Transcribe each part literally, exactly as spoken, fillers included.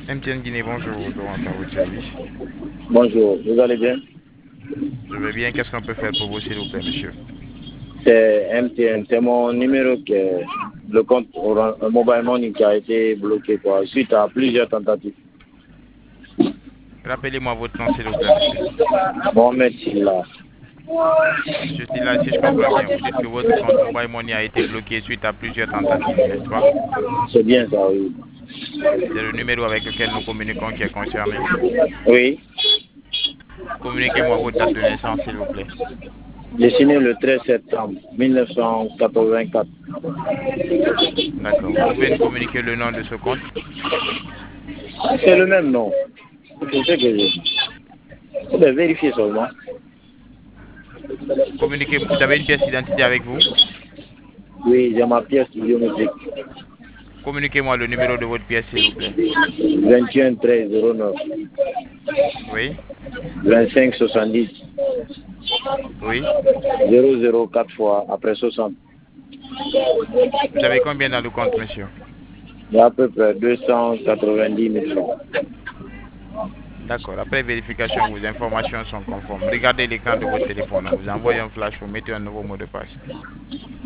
M T N Guinée, bonjour, Laurent à votre service. Bonjour, vous allez bien? Je vais bien, qu'est-ce qu'on peut faire pour vous, s'il vous plaît, monsieur? C'est M T N, c'est mon numéro qui est le compte Oran- euh, Mobile Money qui a été bloqué quoi, suite à plusieurs tentatives. Rappelez-moi votre nom, s'il vous plaît, monsieur. Mohamed Silla. Monsieur Silla, si je comprends bien, vous dites que votre compte Mobile Money a été bloqué suite à plusieurs tentatives, n'est-ce pas? C'est bien ça, oui. C'est le numéro avec lequel nous communiquons qui est concerné. Oui, Communiquez-moi votre date de naissance, s'il vous plaît. j'ai signé le treize septembre mille neuf cent quatre-vingt-quatre. D'accord. Vous pouvez nous communiquer le nom de ce compte? C'est le même nom. C'est ce que j'ai. Vous devez vérifier seulement. Communiquez, vous avez une pièce d'identité avec vous? Oui, j'ai ma pièce biométrique. Communiquez-moi le numéro de votre pièce, s'il vous plaît. vingt et un treize zéro neuf Oui? vingt-cinq soixante-dix Oui? zéro zéro quatre fois après soixante. Vous avez combien dans le compte, monsieur? Il y a à peu près deux cent quatre-vingt-dix mille francs. D'accord. Après vérification, vos informations sont conformes. Regardez l'écran de votre téléphone. On vous envoie un flash pour mettre un nouveau mot de passe.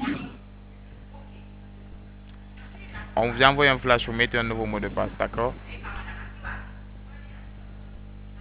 On vous envoie un flash pour mettre un nouveau mot de passe, d'accord?